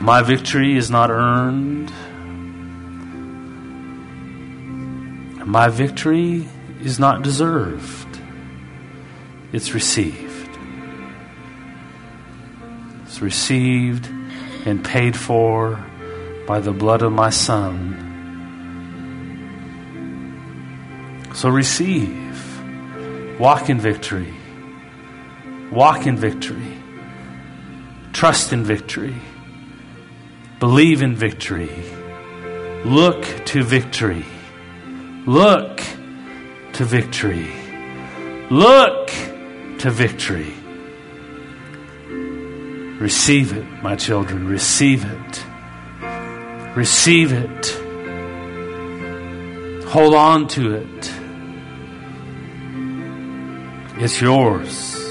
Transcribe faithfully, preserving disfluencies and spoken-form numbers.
My victory is not earned. My victory is not deserved. It's received. It's received and paid for by the blood of my Son. So receive. Walk in victory. Walk in victory. Trust in victory. Believe in victory. Look to victory. Look to victory. Look to victory. Receive it, my children. Receive it. Receive it. Hold on to it. It's yours.